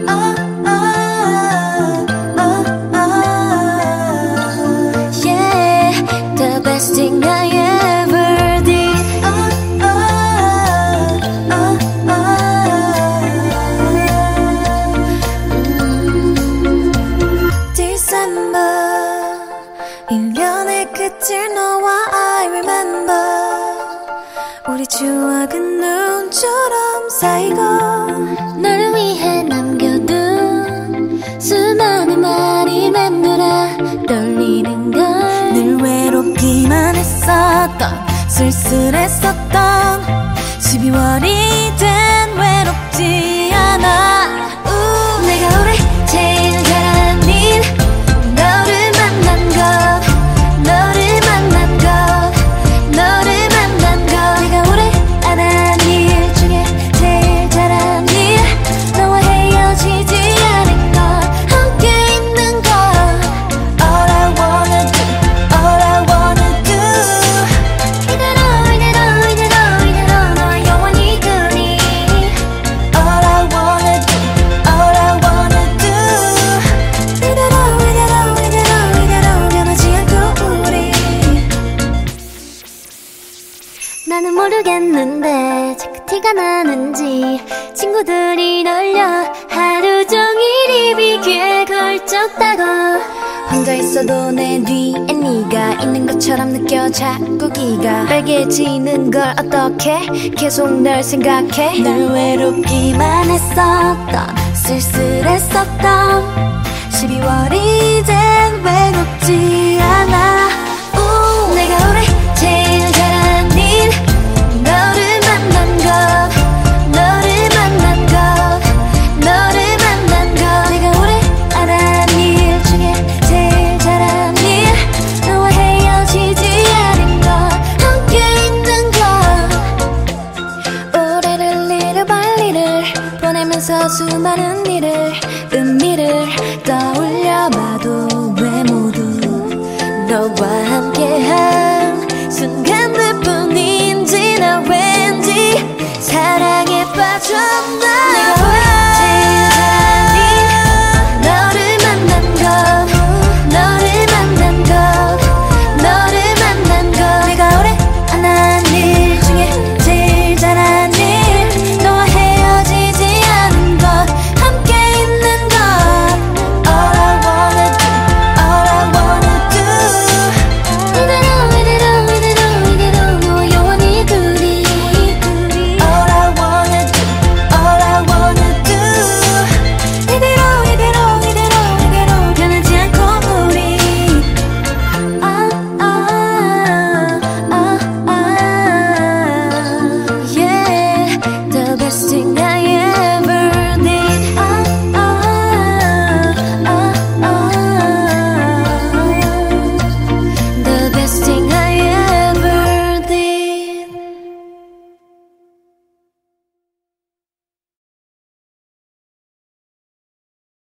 Thing I ever did. December 1년의 끝을 너와 I remember. 우리 추억은 눈처럼 쌓이고 너를 위해 남겨둔 수많은 말이 맴돌아 떨리는 걸 늘 외롭기만 했었던 쓸쓸했었던 12월이 된 외롭지 않아. 내가 올해 제일 잘한 일 너를 만난 것 너를 만난 것 너를 만난 것 내가 올해 안 한 일 중에 제일 잘한 일 너와 헤어지지 않은 것 함께 있는 것 All I wanna do All I wanna do 이대로 너와 영원히 그리 All I wanna do All I wanna do 이대로 변하지 않고 우리. 나는 모르겠는데 자꾸 티가 나는지 친구들이 놀려 하루 종일 입이 귀에 걸쳤다고. 혼자 있어도 내 뒤에 네가 있는 것처럼 느껴 자꾸 기가 빨개지는 걸 어떡해 계속 널 생각해. 늘 외롭기만 했었던 쓸쓸했었던 12월이 된 외롭지 않아. 내가 올해 제일 잘한 일 너를 만난 것 너를 만난 것 너를 만난 것 내가 올해 안 한 일 중에 제일 잘한 일 너와 헤어지지 않은 것 함께 있는 것. 올해를 little by little 보내면서 수많은 일을 의미를 떠올려봐도 왜 모두 너와 함께한 순간들 뿐인지 나 왠지 사랑에 빠졌나.